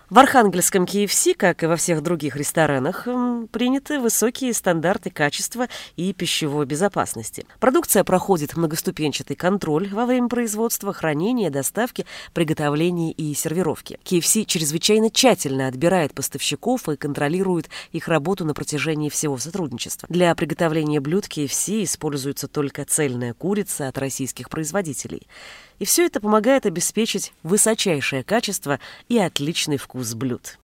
В Архангельском KFC, как и во всех других ресторанах, приняты высокие стандарты качества и пищевой безопасности. Продукция проходит многоступенчатый контроль во время производства, хранения, доставки, приготовления и сервировки. KFC чрезвычайно тщательно отбирает поставщиков и контролирует их работу на протяжении всего сотрудничества. Для приготовления блюд KFC используется только цельная курица от российских производителей. И все это помогает обеспечить высочайшее качество и отличный вкус блюд.